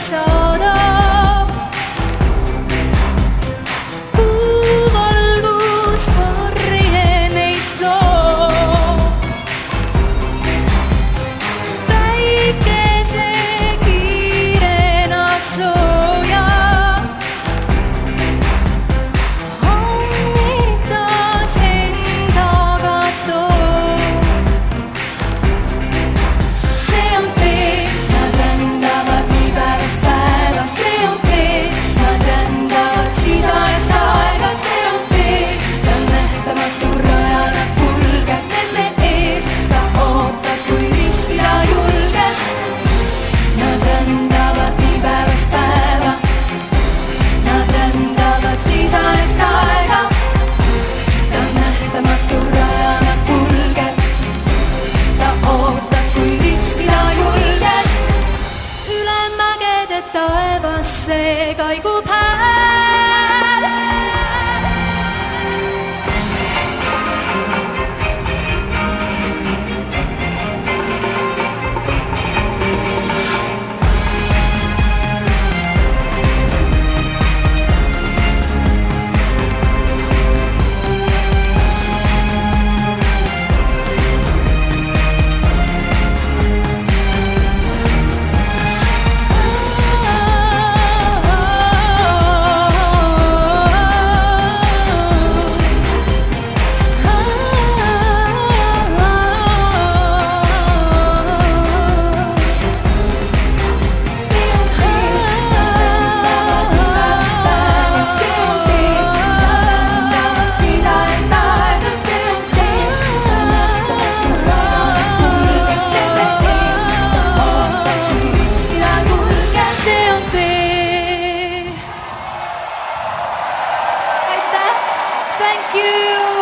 saada. Kuu valgus varje neist loob. Päikese kiirena sooja hommitas endaga toob. See on tee, nad rändavad nii päevast päeva. See on tee, nad rändavad siis ajast aega. See on tee, ta nähtamatu rajana kulgeb nende ees. Ta ootab, kui riskida julgeb. Nad rändavad nii päevast päeva. Nad rändavad siis ajast aega. Ta nähtamatu rajana kulgeb. Ta ootab, kui riskida julgeb. Üle mägede taevasse kaigub hääl. Thank you.